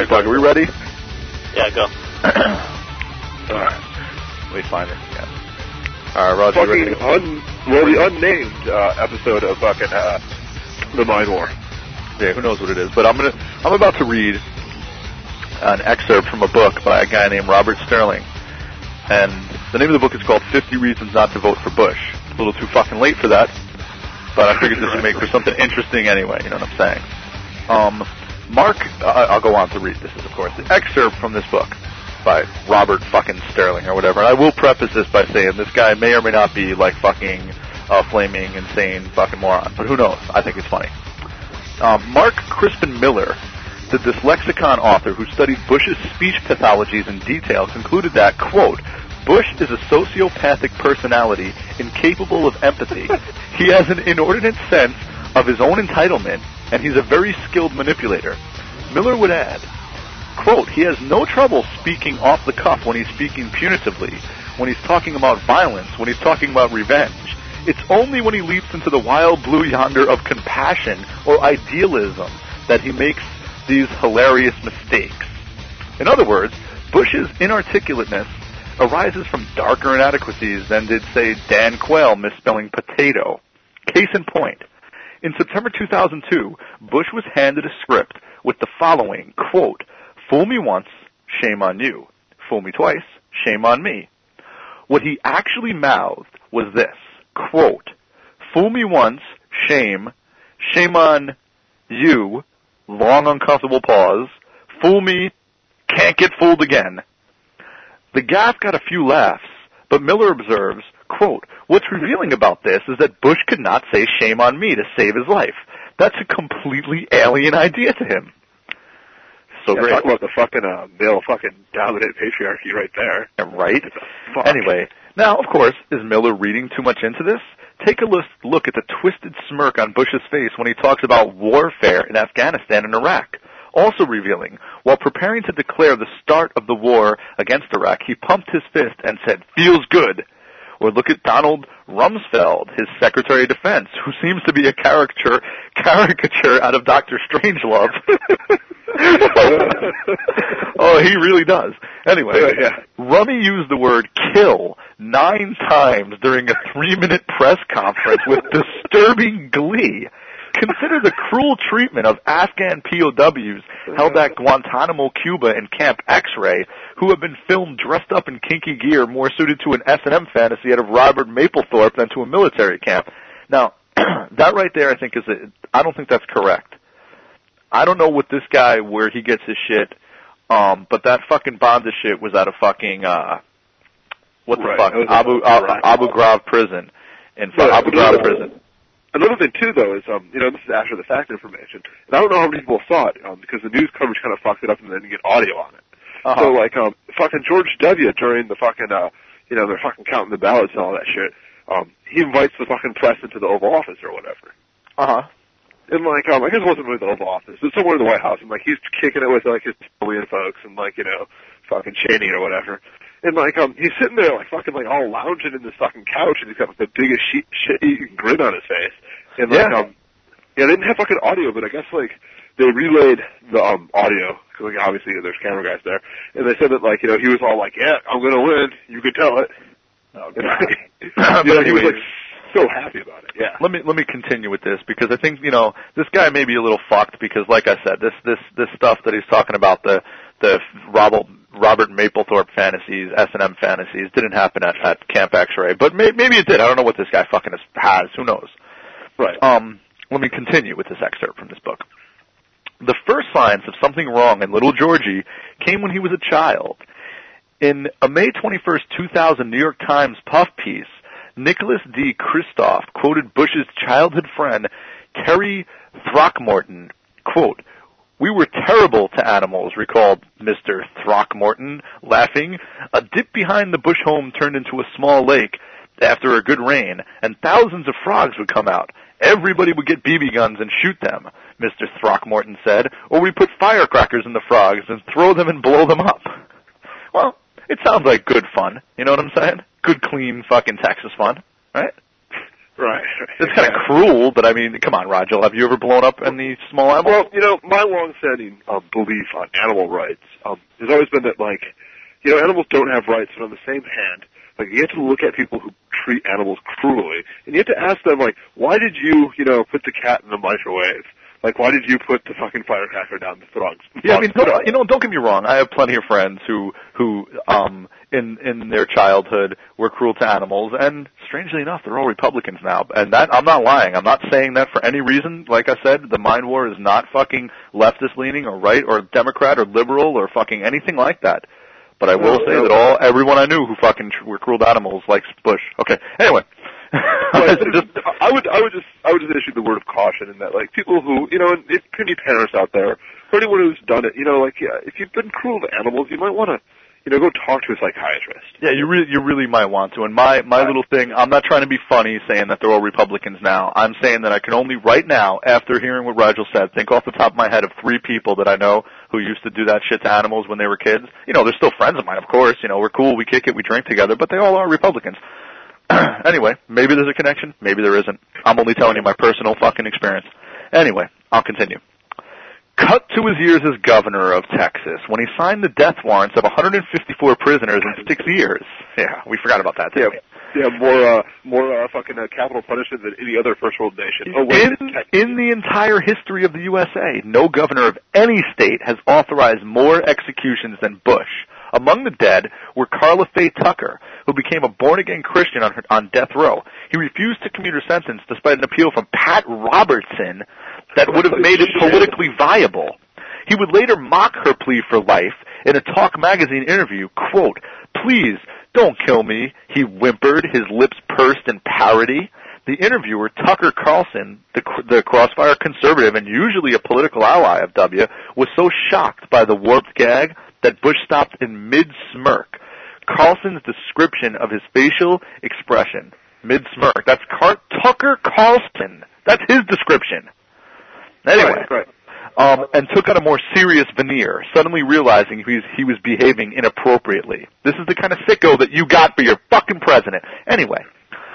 right, Doug, are we ready? Yeah, go. Let me find her. Yeah. All right, Roger. The unnamed episode of fucking the Mind War. Yeah, who knows what it is? But I'm about to read an excerpt from a book by a guy named Robert Sterling, and the name of the book is called 50 Reasons Not to Vote for Bush. It's a little too fucking late for that, but I figured this would make for something interesting anyway. You know what I'm saying? Mark, I'll go on to read. This is, of course, the excerpt from this book by Robert fucking Sterling or whatever. And I will preface this by saying this guy may or may not be like fucking flaming, insane fucking moron, but who knows? I think it's funny. Mark Crispin Miller, the Dyslexicon author who studied Bush's speech pathologies in detail, concluded that, quote, Bush is a sociopathic personality incapable of empathy. He has an inordinate sense of his own entitlement, and he's a very skilled manipulator. Miller would add, quote, he has no trouble speaking off the cuff when he's speaking punitively, when he's talking about violence, when he's talking about revenge. It's only when he leaps into the wild blue yonder of compassion or idealism that he makes these hilarious mistakes. In other words, Bush's inarticulateness arises from darker inadequacies than did, say, Dan Quayle misspelling potato. Case in point, in September 2002, Bush was handed a script with the following, quote, fool me once, shame on you. Fool me twice, shame on me. What he actually mouthed was this, quote, fool me once, shame on you, long uncomfortable pause, fool me, can't get fooled again. The gaffe got a few laughs, but Miller observes, quote, what's revealing about this is that Bush could not say shame on me to save his life. That's a completely alien idea to him. So great. Talk about the fucking male fucking dominant patriarchy right there. Right? Anyway, now, of course, is Miller reading too much into this? Take a look at the twisted smirk on Bush's face when he talks about warfare in Afghanistan and Iraq. Also revealing, while preparing to declare the start of the war against Iraq, he pumped his fist and said, feels good. Or look at Donald Rumsfeld, his Secretary of Defense, who seems to be a caricature out of Dr. Strangelove. Oh, he really does. Anyway, Rummy used the word kill 9 times during a 3-minute press conference with disturbing glee. Consider the cruel treatment of Afghan POWs held at Guantanamo, Cuba, and Camp X-Ray, who have been filmed dressed up in kinky gear more suited to an S&M fantasy out of Robert Mapplethorpe than to a military camp. Now, that right there, I think I don't think that's correct. I don't know what this guy, where he gets his shit, but that fucking Bonda shit was out of fucking, Abu Ghraib prison. Abu Ghraib prison. Another thing, too, though, is, this is after the fact information, and I don't know how many people saw it, because the news coverage kind of fucked it up and then you get audio on it. Uh-huh. So, like, fucking George W. during the fucking, they're fucking counting the ballots and all that shit, he invites the fucking press into the Oval Office or whatever. Uh-huh. And, like, I guess it wasn't really the Oval Office. It's somewhere in the White House, and, like, he's kicking it with, like, his Napoleon folks and, like, fucking Cheney or whatever. And, like, he's sitting there, like, fucking, like, all lounging in this fucking couch, and he's got, like, the biggest shit-eating grin on his face. And, like, they didn't have fucking audio, but I guess, like, they relayed the, audio, because, like, obviously there's camera guys there, and they said that, like, he was all like, yeah, I'm gonna win, you could tell it. Oh, God. He was, like, so happy about it, yeah. Let me continue with this, because I think, this guy may be a little fucked, because, like I said, this stuff that he's talking about, the Robert Mapplethorpe fantasies, S&M fantasies, didn't happen at Camp X-Ray, but maybe it did. I don't know what this guy fucking has. Who knows? Right. Let me continue with this excerpt from this book. The first signs of something wrong in little Georgie came when he was a child. In a May 21st, 2000 New York Times puff piece, Nicholas D. Kristof quoted Bush's childhood friend, Terry Throckmorton, quote, we were terrible to animals, recalled Mr. Throckmorton, laughing. A dip behind the Bush home turned into a small lake after a good rain, and thousands of frogs would come out. Everybody would get BB guns and shoot them, Mr. Throckmorton said, or we put firecrackers in the frogs and throw them and blow them up. Well, it sounds like good fun, you know what I'm saying? Good, clean, fucking Texas fun, right? Right. It's kind of cruel, but I mean, come on, Rigel, have you ever blown up any small animal? Well, my long-standing belief on animal rights has always been that, like, animals don't have rights, but on the same hand, like, you have to look at people who treat animals cruelly, and you have to ask them, like, why did you, put the cat in the microwave? Like, why did you put the fucking firecracker down the throat? Yeah, I mean, don't get me wrong. I have plenty of friends who in their childhood were cruel to animals, and strangely enough, they're all Republicans now. And that, I'm not lying. I'm not saying that for any reason. Like I said, the mind war is not fucking leftist leaning or right or Democrat or liberal or fucking anything like that. But I will say that everyone I knew who fucking were cruel to animals likes Bush. Okay. Anyway. I would just issue the word of caution in that, like, people who, and if any parents out there, or anyone who's done it, if you've been cruel to animals, you might want to, go talk to a psychiatrist. Yeah, you really might want to. And my little thing, I'm not trying to be funny saying that they're all Republicans now. I'm saying that I can only right now, after hearing what Rigel said, think off the top of my head of 3 people that I know who used to do that shit to animals when they were kids. They're still friends of mine, of course. We're cool, we kick it, we drink together, but they all are Republicans. Anyway, maybe there's a connection, maybe there isn't. I'm only telling you my personal fucking experience. Anyway, I'll continue. Cut to his years as governor of Texas when he signed the death warrants of 154 prisoners in 6 years. Yeah, we forgot about that, didn't we? Yeah, more fucking capital punishment than any other first world nation. In the entire history of the USA, no governor of any state has authorized more executions than Bush. Among the dead were Carla Faye Tucker, who became a born-again Christian on death row. He refused to commute her sentence despite an appeal from Pat Robertson that would have made it politically viable. He would later mock her plea for life in a Talk magazine interview, quote, "Please, don't kill me," he whimpered, his lips pursed in parody. The interviewer, Tucker Carlson, the Crossfire conservative and usually a political ally of W., was so shocked by the warped gag that Bush stopped in mid-smirk. Carlson's description of his facial expression, mid-smirk, that's Tucker Carlson. That's his description. Anyway, right. And took on a more serious veneer, suddenly realizing he was behaving inappropriately. This is the kind of sicko that you got for your fucking president. Anyway,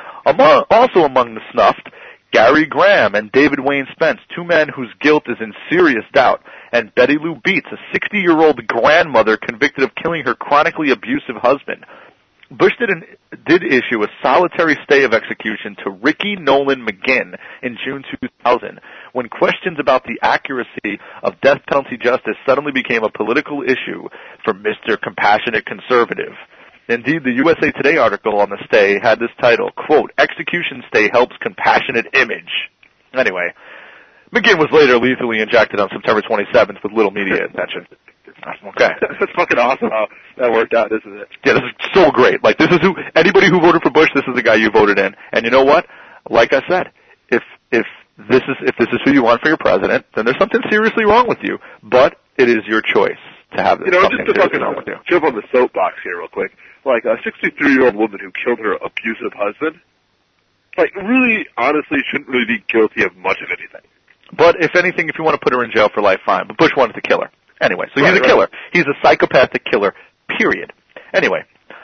also among the snuffed, Gary Graham and David Wayne Spence, 2 men whose guilt is in serious doubt, and Betty Lou Beets, a 60-year-old grandmother convicted of killing her chronically abusive husband. Bush did issue a solitary stay of execution to Ricky Nolan McGinn in June 2000, when questions about the accuracy of death penalty justice suddenly became a political issue for Mr. Compassionate Conservative. Indeed, the USA Today article on the stay had this title, quote, "Execution Stay Helps Compassionate Image." Anyway, McGinn was later lethally injected on September 27th with little media attention. Okay. That's fucking awesome how that worked out, isn't it? Yeah, this is so great. Like, this is anybody who voted for Bush, this is the guy you voted in. And you know what? Like I said, if this is who you want for your president, then there's something seriously wrong with you. But it is your choice to have this. Just to fucking jump on the soapbox here real quick. Like, a 63-year-old woman who killed her abusive husband, like, really, honestly, shouldn't really be guilty of much of anything. But if anything, if you want to put her in jail for life, fine. But Bush wanted to kill her. Anyway, so he's a killer. He's a psychopathic killer, period. Anyway,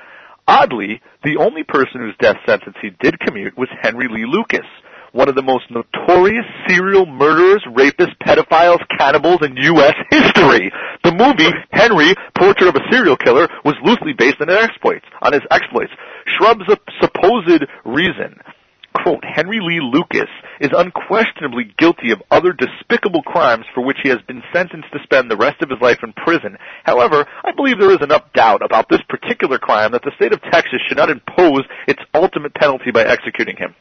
oddly, the only person whose death sentence he did commute was Henry Lee Lucas, one of the most notorious serial murderers, rapists, pedophiles, cannibals in U.S. history. The movie, Henry, Portrait of a Serial Killer, was loosely based on his exploits. Shrub's supposed reason, quote, "Henry Lee Lucas is unquestionably guilty of other despicable crimes for which he has been sentenced to spend the rest of his life in prison. However, I believe there is enough doubt about this particular crime that the state of Texas should not impose its ultimate penalty by executing him."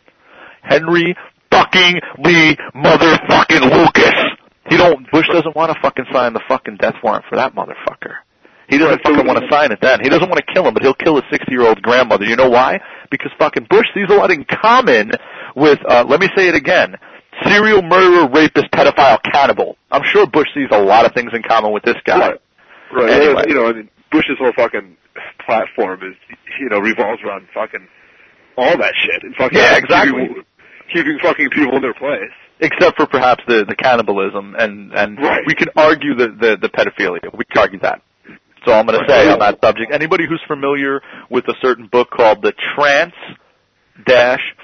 Henry fucking Lee motherfucking Lucas. Bush doesn't want to fucking sign the fucking death warrant for that motherfucker. He doesn't fucking want to sign it then. He doesn't want to kill him, but he'll kill his 60-year-old grandmother. You know why? Because fucking Bush sees a lot in common with, let me say it again, serial murderer, rapist, pedophile, cannibal. I'm sure Bush sees a lot of things in common with this guy. Right. Anyway. Bush's whole fucking platform is, revolves around fucking all that shit. And fucking exactly. Keeping fucking people in their place. Except for perhaps the cannibalism and right. We can argue the pedophilia. We can argue that. So I'm going to say on that subject, anybody who's familiar with a certain book called The Trans-4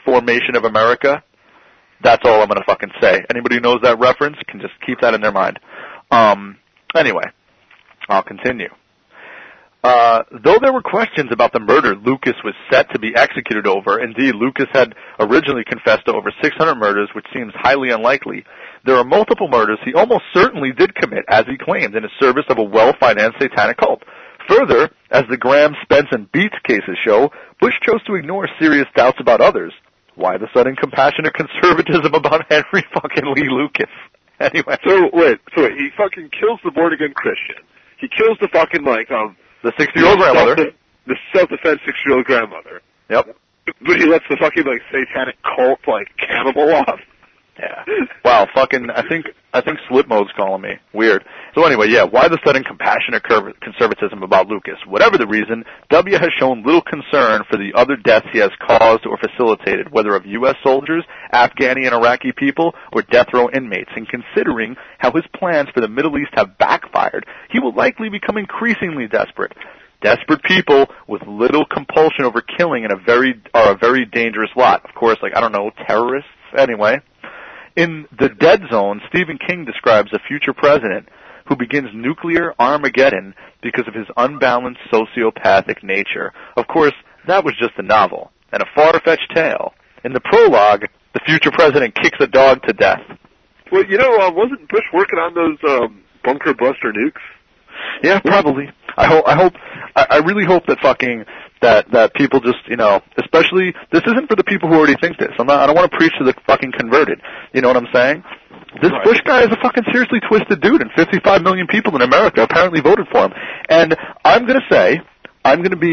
formation of America. That's all I'm going to fucking say. Anybody who knows that reference can just keep that in their mind. Anyway, I'll continue. Though there were questions about the murder Lucas was set to be executed over, indeed Lucas had originally confessed to over 600 murders, which seems highly unlikely, there are multiple murders he almost certainly did commit, as he claimed, in the service of a well-financed satanic cult. Further, as the Graham, Spence, and Beets cases show, Bush chose to ignore serious doubts about others. Why the sudden compassionate conservatism about Henry fucking Lee Lucas? Anyway. So wait, he fucking kills the born-again Christian. He kills the fucking, the 60-year-old grandmother. The self-defense 60-year-old grandmother. Yep. But he lets the fucking, satanic cult, cannibal off. Yeah. Wow, fucking, I think Slip Mode's calling me. Weird. So anyway, yeah, why the sudden compassionate conservatism about Lucas? Whatever the reason, W has shown little concern for the other deaths he has caused or facilitated, whether of U.S. soldiers, Afghani and Iraqi people, or death row inmates. And considering how his plans for the Middle East have backfired, he will likely become increasingly desperate. Desperate people with little compulsion over killing are a very dangerous lot. Of course, terrorists. Anyway. In The Dead Zone, Stephen King describes a future president who begins nuclear Armageddon because of his unbalanced sociopathic nature. Of course, that was just a novel and a far-fetched tale. In the prologue, the future president kicks a dog to death. Well, wasn't Bush working on those bunker buster nukes? Yeah, probably. I really hope that that people just, especially, this isn't for the people who already think this. I don't want to preach to the fucking converted. You know what I'm saying? This right. Bush guy is a fucking seriously twisted dude, and 55 million people in America apparently voted for him. And I'm going to be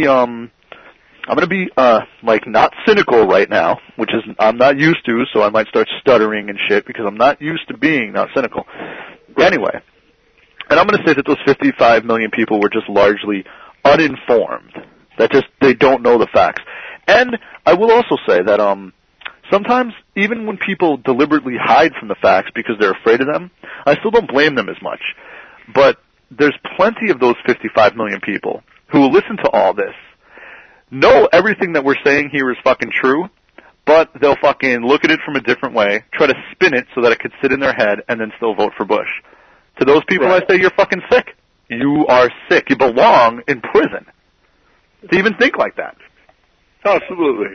not cynical right now, which is, I'm not used to, so I might start stuttering and shit because I'm not used to being not cynical. Anyway. And I'm going to say that those 55 million people were just largely uninformed. They don't know the facts. And I will also say that, sometimes, even when people deliberately hide from the facts because they're afraid of them, I still don't blame them as much. But there's plenty of those 55 million people who will listen to all this, know everything that we're saying here is fucking true, but they'll fucking look at it from a different way, try to spin it so that it could sit in their head, and then still vote for Bush. To those people, right. I say, you're fucking sick. You are sick. You belong in prison. To even think like that. Absolutely.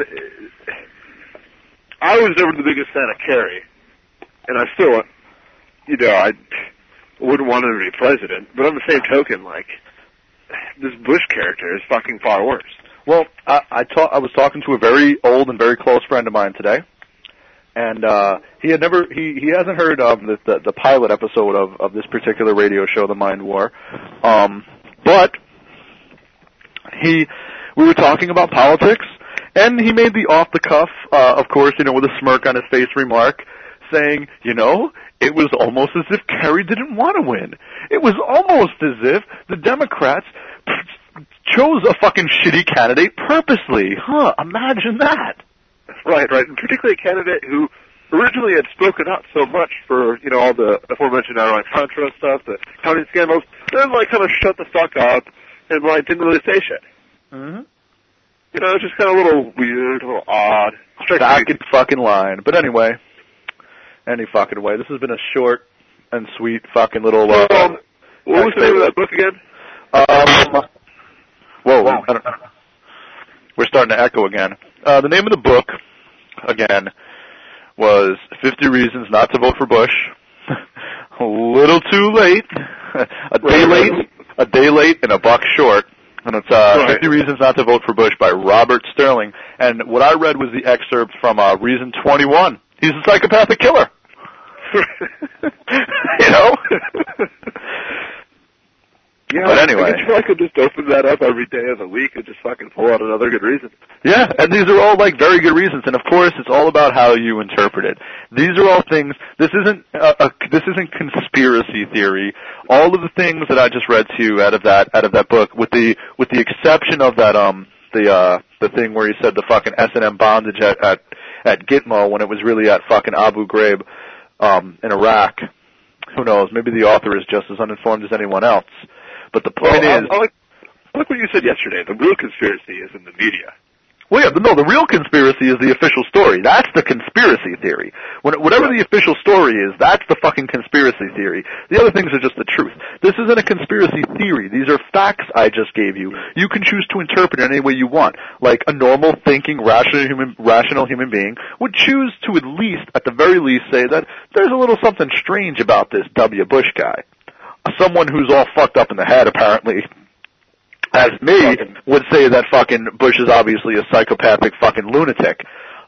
I was never the biggest fan of Kerry. And I still, I wouldn't want him to be president. But on the same token, this Bush character is fucking far worse. Well, I was talking to a very old and very close friend of mine today. And he hasn't heard of the pilot episode of this particular radio show, The Mind War. But we were talking about politics, and he made the off the cuff, of course, with a smirk on his face remark, saying, it was almost as if Kerry didn't want to win. It was almost as if the Democrats chose a fucking shitty candidate purposely. Imagine that. Right, and particularly a candidate who originally had spoken out so much for, all the aforementioned Iran-Contra stuff, the counting scandals, then, kind of shut the fuck up and, didn't really say shit. Mm-hmm. It's just kind of a little weird, a little odd. Back in fucking line. But anyway, any fucking way. This has been a short and sweet fucking little, what was the name of that book again? Whoa, I don't know. We're starting to echo again. The name of the book, again, was 50 Reasons Not to Vote for Bush. A little too late. A day late and a buck short. And it's 50 Reasons Not to Vote for Bush by Robert Sterling. And what I read was the excerpt from Reason 21. He's a psychopathic killer. Yeah, but anyway. I could just open that up every day of the week and just fucking pull out another good reason. Yeah, and these are all very good reasons, and of course it's all about how you interpret it. These are all things, this isn't conspiracy theory. All of the things that I just read to you out of that book, with the exception of that, the thing where he said the fucking S&M bondage at Gitmo when it was really at fucking Abu Ghraib, in Iraq. Who knows, maybe the author is just as uninformed as anyone else. But the point is... I like what you said yesterday. The real conspiracy is in the media. Well, yeah, but no, the real conspiracy is the official story. That's the conspiracy theory. Whatever the official story is, that's the fucking conspiracy theory. The other things are just the truth. This isn't a conspiracy theory. These are facts I just gave you. You can choose to interpret it any way you want. Like a normal, thinking, rational human being would choose to at least, at the very least, say that there's a little something strange about this W. Bush guy. Someone who's all fucked up in the head, apparently, as me, would say that fucking Bush is obviously a psychopathic fucking lunatic.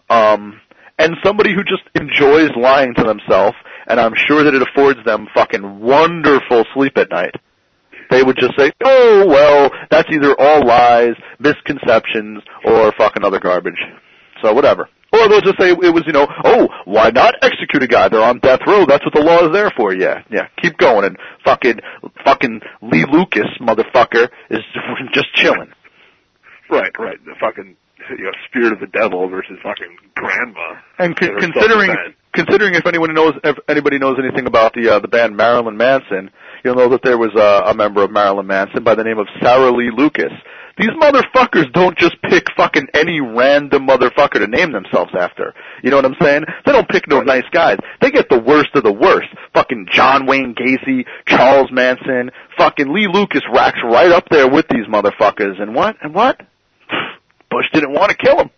And somebody who just enjoys lying to themselves, and I'm sure that it affords them fucking wonderful sleep at night. They would just say, oh, well, that's either all lies, misconceptions, or fucking other garbage. So whatever. Or they'll just say it was, oh, why not execute a guy? They're on death row. That's what the law is there for. Yeah. Keep going. And fucking Lee Lucas, motherfucker, is just chilling. Right. The fucking, spirit of the devil versus fucking grandma. And considering if anybody knows anything about the band Marilyn Manson, you'll know that there was a member of Marilyn Manson by the name of Sarah Lee Lucas. These motherfuckers don't just pick fucking any random motherfucker to name themselves after. You know what I'm saying? They don't pick no nice guys. They get the worst of the worst. Fucking John Wayne Gacy, Charles Manson, fucking Lee Lucas racks right up there with these motherfuckers. And what? Bush didn't want to kill him.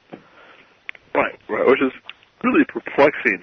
Right, which is really perplexing.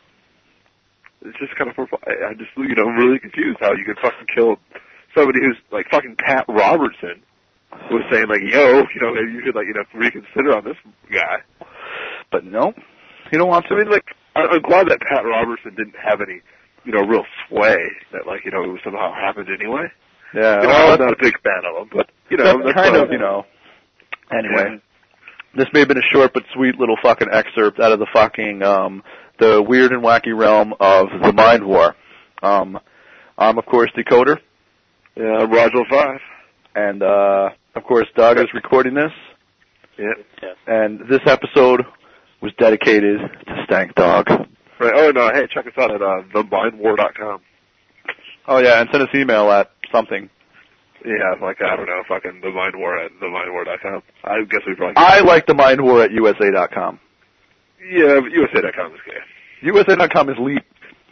It's just kind of, I'm just, really confused how you could fucking kill somebody who's like fucking Pat Robertson was saying like, maybe you should reconsider on this guy. But no, he don't want to. I mean, I'm glad that Pat Robertson didn't have any, real sway that it was somehow happened anyway. Yeah. I'm not a big fan of him, but, that's kind of, Anyway, this may have been a short but sweet little fucking excerpt out of the fucking, the weird and wacky realm of the Mind War. I'm, of course, Decoder. Yeah, Roger 5. And, of course, Doug is recording this. Yeah. And this episode was dedicated to Stank Dog. Right. Oh, no, hey, check us out at themindwar.com. Oh, yeah, and send us email at something. Yeah, I don't know, fucking themindwar at themindwar.com. I guess we probably... I like the Mindwar at USA.com. Yeah, but USA.com is gay. USA.com is leap.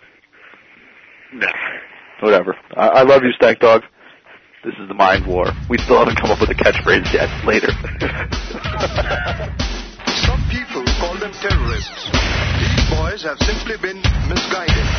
Nah. Whatever. I love you, Stank Dog. This is the Mind War. We still haven't come up with a catchphrase yet. Later. Some people call them terrorists. These boys have simply been misguided.